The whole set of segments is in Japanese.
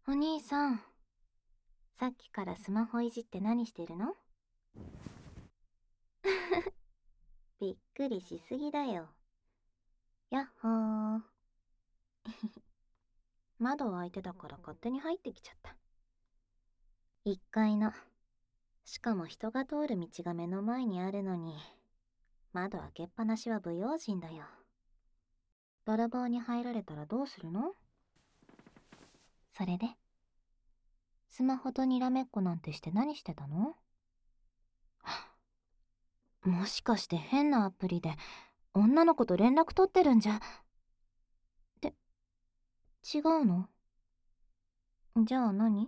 お兄さん、さっきからスマホいじって何してるの？びっくりしすぎだよ。やっほー。窓開いてたから勝手に入ってきちゃった。1階の。しかも人が通る道が目の前にあるのに、窓開けっぱなしは不用心だよ。泥棒に入られたらどうするの？それで、スマホとにらめっこなんてして何してたの？もしかして変なアプリで女の子と連絡取ってるんじゃ。って違うの？じゃあ何？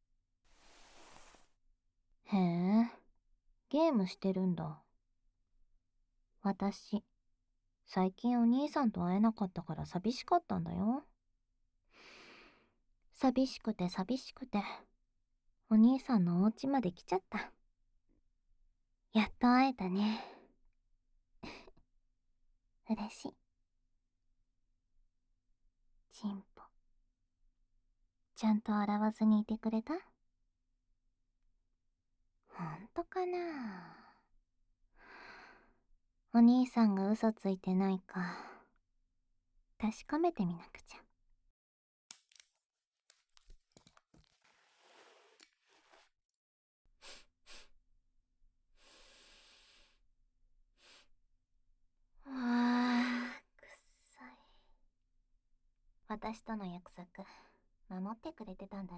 へえ、ゲームしてるんだ。私、最近お兄さんと会えなかったから寂しかったんだよ。寂しくて寂しくて、お兄さんのお家まで来ちゃった。やっと会えたね。嬉しい。チンポ。ちゃんと洗わずにいてくれた？ほんとかな？お兄さんが嘘ついてないか、確かめてみなくちゃ。あー、くっさい。私との約束、守ってくれてたんだね。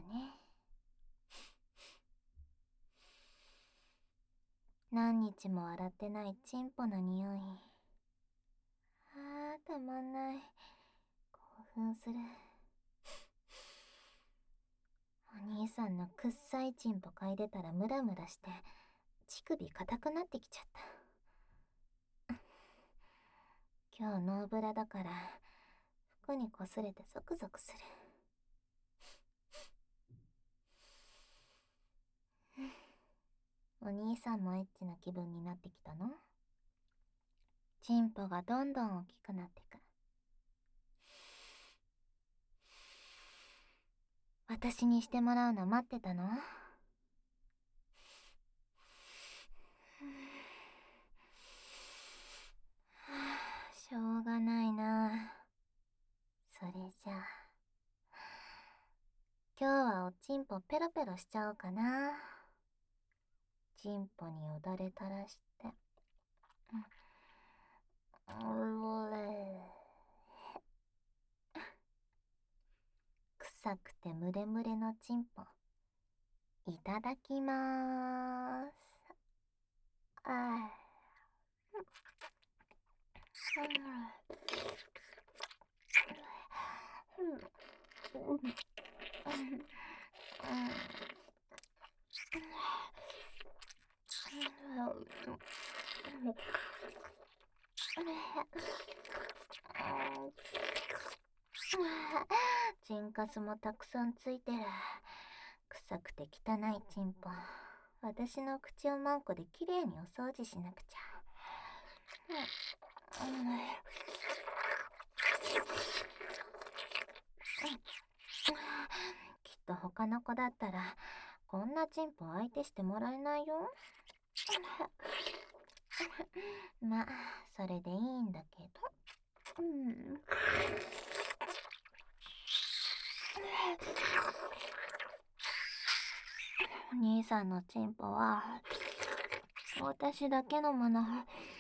何日も洗ってないチンポの匂い。たまんない。興奮する。お兄さんのくっさいチンポ嗅いでたらムラムラして、乳首硬くなってきちゃった。今日ノーブラだから、服にこすれてゾクゾクする。お兄さんもエッチな気分になってきたの？チンポがどんどん大きくなってく。私にしてもらうの待ってたの？しょうがないな。それじゃあ、今日はおちんぽペロペロしちゃおうかな。ちんぽによだれ垂らして。臭くてムレムレのちんぽ、いただきまーす。あチンカスもたくさんついてる。臭くて汚いチンポ。私の口をマンコできれいにお掃除しなくちゃ。きっと他の子だったらこんなチンポ相手してもらえないよ。まあそれでいいんだけど。お兄さんのチンポは私だけのもの。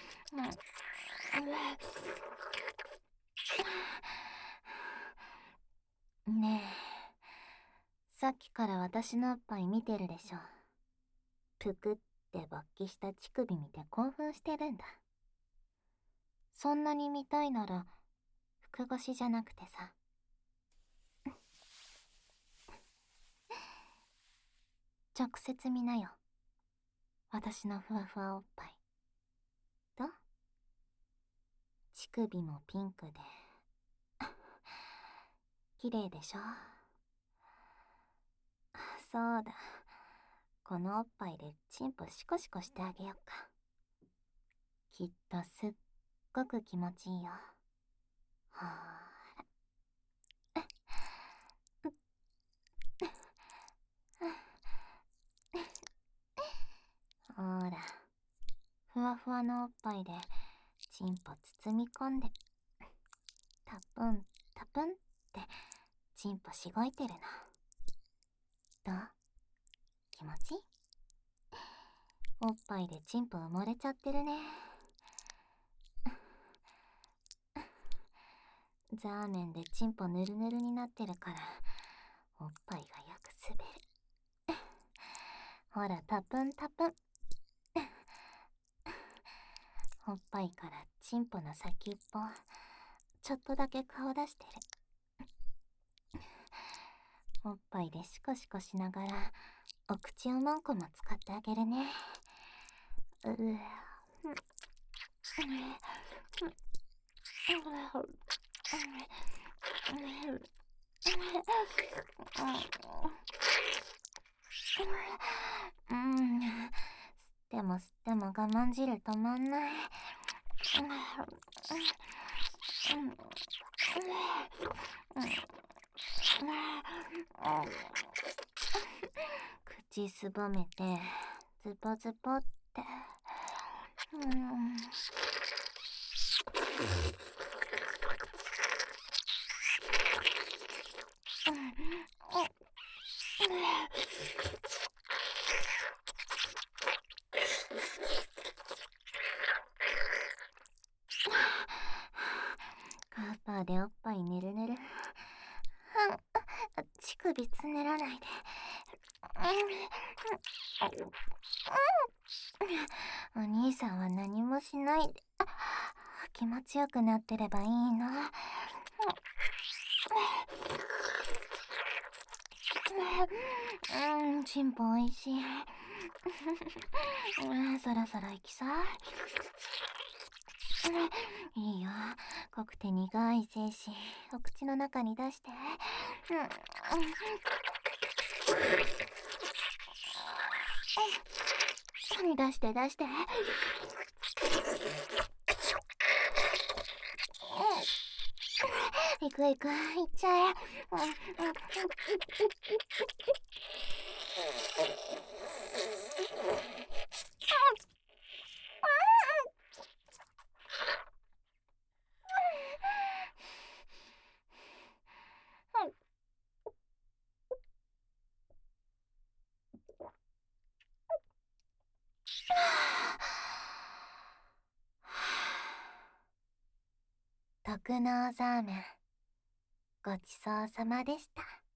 ねえ、さっきから私のおっぱい見てるでしょ。ぷくって勃起した乳首見て興奮してるんだ。そんなに見たいなら服越しじゃなくてさ、直接見なよ。私のふわふわおっぱい。と、乳首もピンクで綺麗でしょ。そうだ、このおっぱいでチンポシコシコしてあげようか。きっとすっごく気持ちいいよ。ほーら。 ふわのおっぱいでチンポ包み込んで、タプンタプンってチンポしごいてるの。どう？気持ちいい？おっぱいでチンポ埋もれちゃってるね。ザーメンでチンポぬるぬるになってるからおっぱいがよく滑る。ほら、タプンタプン。おっぱいからチンポの先っぽちょっとだけ顔出してる。おっぱいでシコシコしながらお口を何個も使ってあげるね。吸っても我慢汁止まんない。口すぼめてズボズボって。カーパーでおっぱいぬるぬる。乳首つねらないで。お兄さんは何もしないで。気持ちよくなってればいいな。チンポおいしい。そろそろ行きさ。いいよ。濃くて苦い精子お口の中に出して。出して出して。行く行く、行っちゃえ。特納ザーメンごちそうさまでした。